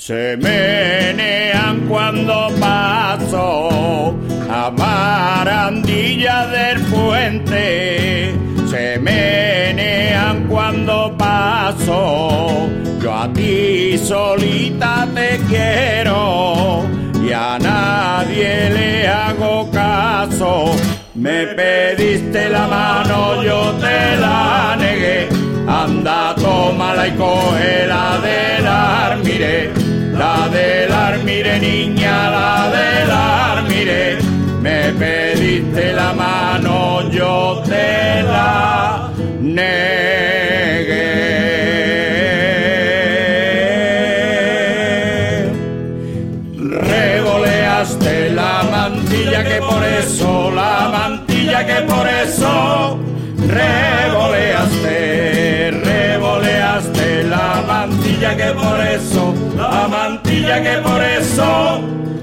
Se menean cuando paso a Barandilla del Puente. Se menean cuando paso. Yo a ti solita te quiero y a nadie le hago caso. Me pediste la mano, yo te la negué. Anda, tómala y cógela del armire. La del armire, niña, la del armire. Me pediste la mano, yo te la negué. Revoleaste la mantilla que por eso, la mantilla que por eso. Revoleaste la mantilla que por eso, la mantilla que por eso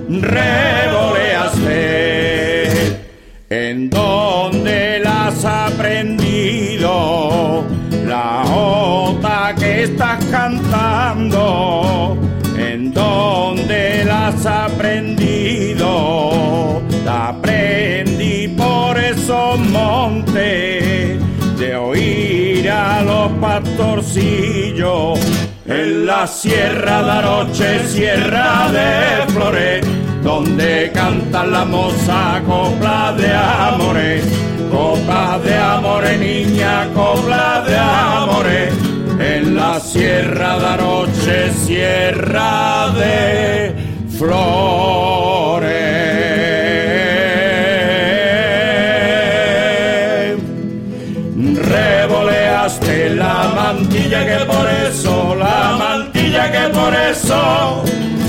revoleaste. ¿En dónde la has aprendido? La jota que estás cantando. ¿En dónde la has aprendido? La aprendí por esos montes, de oír a los pastorcillos en la Sierra de Aroche, Sierra de Flores, donde cantan la moza coplas de amores, niña, coplas de amores, en la Sierra de Aroche, Sierra de Flores. Revoleaste la mantilla que por eso, la mantilla que por eso.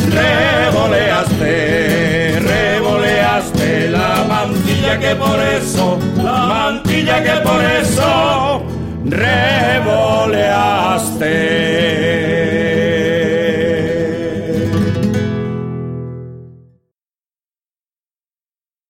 Revoleaste la mantilla que por eso, la mantilla que por eso. Revoleaste.